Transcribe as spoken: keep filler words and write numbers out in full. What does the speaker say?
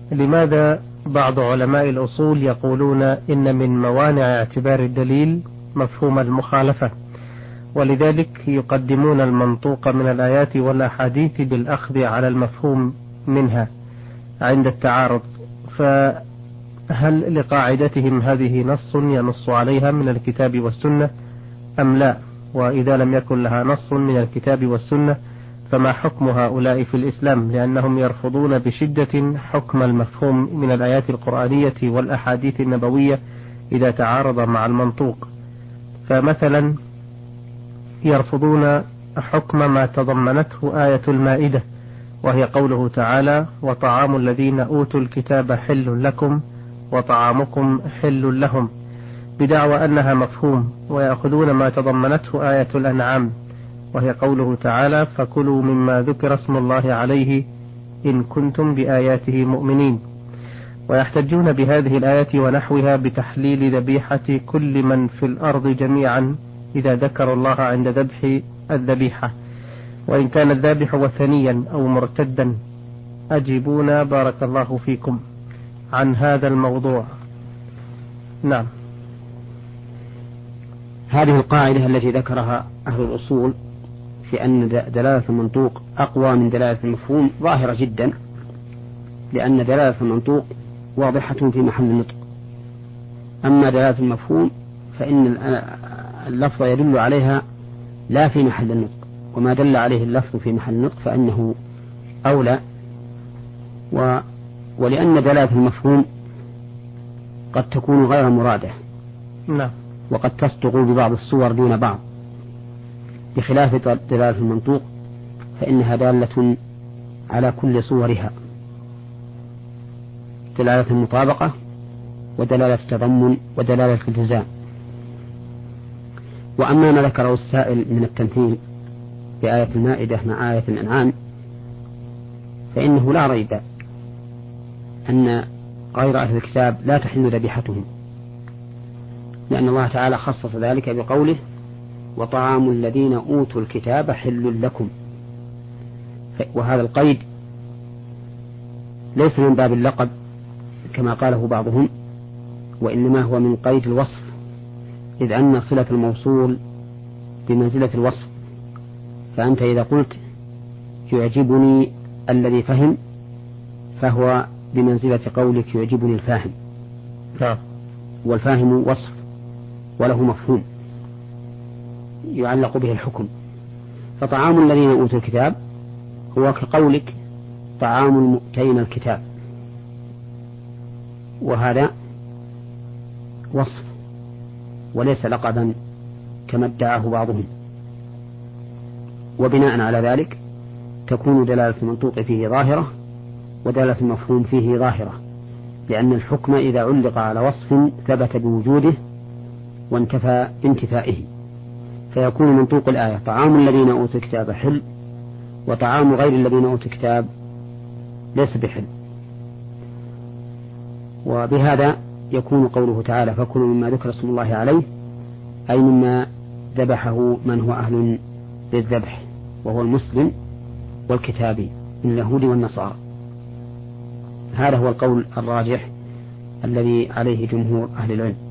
لماذا بعض علماء الأصول يقولون إن من موانع اعتبار الدليل مفهوم المخالفة، ولذلك يقدمون المنطوق من الآيات والأحاديث بالأخذ على المفهوم منها عند التعارض؟ فهل لقاعدتهم هذه نص ينص عليها من الكتاب والسنة أم لا؟ وإذا لم يكن لها نص من الكتاب والسنة فما حكم هؤلاء في الإسلام؟ لأنهم يرفضون بشدة حكم المفهوم من الآيات القرآنية والأحاديث النبوية إذا تعارض مع المنطوق. فمثلا يرفضون حكم ما تضمنته آية المائدة، وهي قوله تعالى: وطعام الذين أوتوا الكتاب حل لكم وطعامكم حل لهم، بدعوى أنها مفهوم. ويأخذون ما تضمنته آية الأنعام، وهي قوله تعالى: فكلوا مما ذكر اسم الله عليه إن كنتم بآياته مؤمنين. ويحتجون بهذه الآية ونحوها بتحليل ذبيحة كل من في الأرض جميعا إذا ذكروا الله عند ذبح الذبيحة، وإن كان الذابح وثنيا أو مرتدا. أجيبونا بارك الله فيكم عن هذا الموضوع. نعم. هذه القاعدة التي ذكرها أهل الأصول في أن دلالة المنطوق أقوى من دلالة المفهوم ظاهرة جدا، لأن دلالة المنطوق واضحة في محل النطق، أما دلالة المفهوم فإن اللفظ يدل عليها لا في محل النطق، وما دل عليه اللفظ في محل النطق فإنه أولى. و ولأن دلالة المفهوم قد تكون غير مرادة، نعم، وقد تصدق ببعض الصور دون بعض، بخلاف دلالة المنطوق فإنها دالة على كل صورها، دلالة المطابقة ودلالة التضمن ودلالة الالتزام. وأما ما ذكره السائل من التمثيل بآية المائدة مع آية الأنعام فإنه لا ريب أن غير أهل الكتاب لا تحل ذبيحتهم، لأن الله تعالى خصص ذلك بقوله: وطعام الذين أوتوا الكتاب حل لكم. وهذا القيد ليس من باب اللقب كما قاله بعضهم، وإنما هو من قيد الوصف، إذ أن صلة الموصول بمنزلة الوصف. فأنت إذا قلت يعجبني الذي فهم فهو بمنزلة قولك يعجبني الفاهم، والفاهم وصف وله مفهوم يعلق به الحكم. فطعام الذين أوتوا الكتاب هو كقولك طعام المؤتين الكتاب، وهذا وصف وليس لقبا كما ادعاه بعضهم. وبناء على ذلك تكون دلالة المنطوق فيه ظاهرة ودلالة المفهوم فيه ظاهرة، لأن الحكم إذا علق على وصف ثبت بوجوده وانتفى بانتفائه، فيكون منطوق الآية طعام الذين أوتوا الكتاب حل، وطعام غير الذين أوتوا الكتاب ليس بحل. وبهذا يكون قوله تعالى: فكلوا مما ذكر اسم الله عليه، أي مما ذبحه من هو أهل للذبح، وهو المسلم والكتابي من اليهود والنصارى. هذا هو القول الراجح الذي عليه جمهور أهل العلم.